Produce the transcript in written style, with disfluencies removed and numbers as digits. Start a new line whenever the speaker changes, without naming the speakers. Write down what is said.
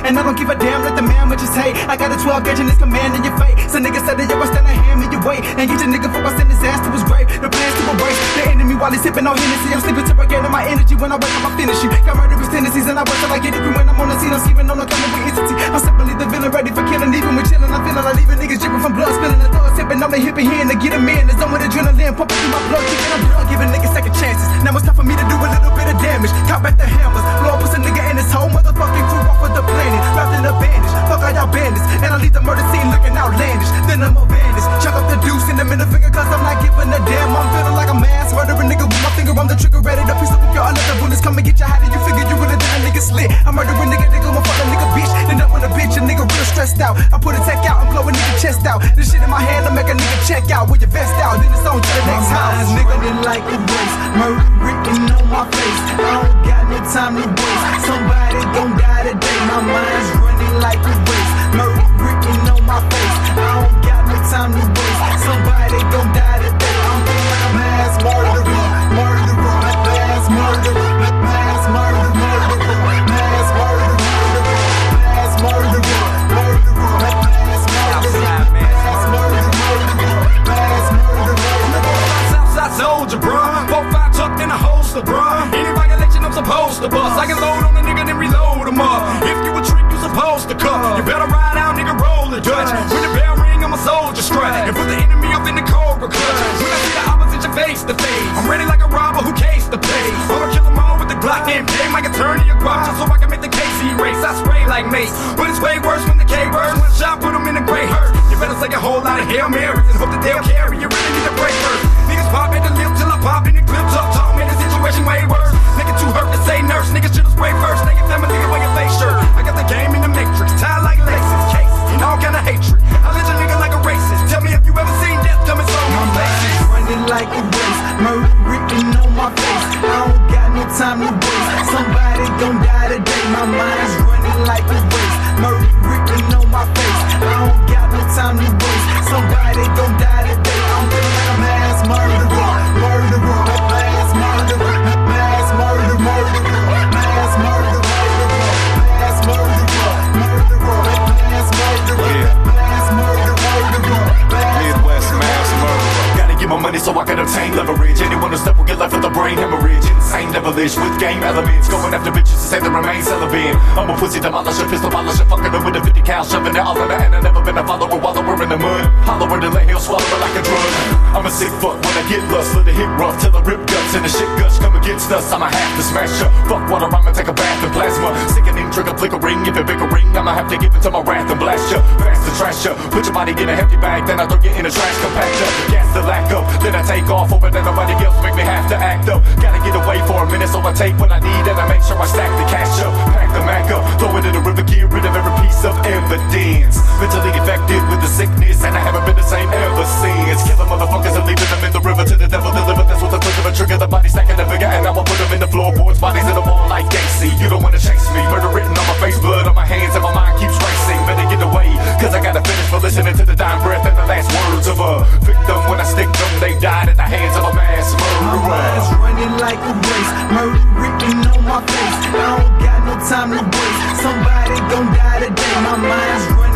And I don't give a damn, let the man what you say. I got a 12 gauge and it's command in your face. So niggas said that yo, I stand a hand in your way. And get your nigga for I send his ass to his grave. The plans to erase the enemy while he's sipping on Hennessy. I'm sleeping to regaining my energy. When I wake up, I finish you. Got murderous tendencies and I work till I get it. When I'm on the scene, I'm scheming on the camera with entity. I'm simply the villain, ready for killing. Even when chilling, I'm feeling like leaving niggas dripping from blood, spilling the thoughts, sipping on the hip and hand to get him in. There's on with adrenaline pumping through my blood, kicking up blood, giving niggas second chances. Now it's time for me to do a little bit of damage. Cop back the hammers, blow puts a nigga in his whole motherfucking crew off of the planet. Wrapped in a bandage, fuck all y'all bandits. And I leave the murder scene looking outlandish. Then I'm a bandage, chuck up the deuce in the middle finger, cause I'm not giving a damn. I'm feeling like a mass murdering nigga with my finger on the trigger, ready to piece up with your let the bullets come and get you. How do you figure you really think a nigga slit? I'm murdering nigga, I'm fuck a nigga bitch. Then up with a bitch, a nigga real stressed out. I put a tech out and blow a nigga chest out. This shit in my hand to make a nigga check out with your vest out. Then it's on to the next house. Nigga didn't like a race, murder written on my face. I don't got no time to waste. Somebody gon' die today. My mind's running like a race, murder written on my face. I don't got no time to waste. Somebody gon' die today. I'm feeling like a mass murderer, murderer, mass murderer, mass murderer, murderer, mass murderer, mass murderer, murderer, mass murderer,
Southside soldier, bruh. 4-5 tucked in a holster, bruh. Any violation I'm supposed to bust. I can load on a nigga then reload him up. If you a trick, you supposed to cut. You better ride out, nigga, roll the Dutch. When the bell ring, I'm a soldier strut. And put the enemy up in the cobra clutch. When I see the opposition face to face, I'm ready like a robber who cased the place. I'ma kill them all with the Glock and game. I can turn to your guap just so I can make the KC race. I spray like mace, but it's way worse when the K-words. One shot, put them in a gray hearse. You better say a whole lot of Hail Marys and hope that they'll carry. You really need to break first. Niggas pop at the lip till I pop in the clip. Talk, man, the situation way worse. Nigga too hurt to say nurse. Niggas should've sprayed first. Nigga family, nigga wear your face shirt. I got the game in the matrix, tied like laces, cases, and all kind of hatred. I let your nigga like a racist. Tell me if you ever seen death coming so my faces.
Running like a race, murder written on my face. I don't got no time to waste. Somebody gon' die today. My mind's running like a race, murder written on my face. I don't got no time to waste. Somebody gon' die today. I'm feeling like a mass murderer, murderer, mass murderer, mass murderer, murderer, mass murderer, mass murderer, murderer, mass murderer, mass murderer, murderer,
Midwest mass murderer.
Gotta get my money so I can obtain leverage. Anyone who step will get left with a brain hemorrhage. Insane devilish with game elements. Going after bitches to say they remain celibate. I'm a pussy demolisher, pistol polisher. Fucking them with a 50 cal, shoving it all in the end. I've never been a follower while we're in the mud. Hollower than let hell swallow it like a drug. I'm a sick fuck when I get lust. Let it hit rough till I rip guts and the shit guts come against us. I'ma have to smash up. Fuck water, I'ma take a bath in plasma. Sickening, trigger, flickering. If it bickering, I'ma have to give it to my wrath and blast ya. Fast to trash ya. Put your body in a hefty bag, then I throw you in a trash compactor. Gas the lack up, then I take off over that nobody else make me have to act up. Gotta get away for a minute, so I take what I need and I make sure I stack the cash up. Pack the Mac up, throw it in the river, get rid of every piece of evidence. Mentally affected with the sickness, and I haven't been the same ever since. Killing motherfuckers and leaving them in the river to the devil deliver. That's what the flip of a trigger, the body stacking the figure, and now I put them in the floorboards, bodies in the wall like Gacy. You don't wanna chase me, murder written on my face, blood on my hands, and my mind keeps racing. Better get away, cause I gotta finish for listening to the dying breath and the last words of a victim. When I stick them, they died at the hands of a mass
my
murderer.
mind's running like a race, murder written on my face. I don't got no time to waste. Somebody gon' die today. My mind's running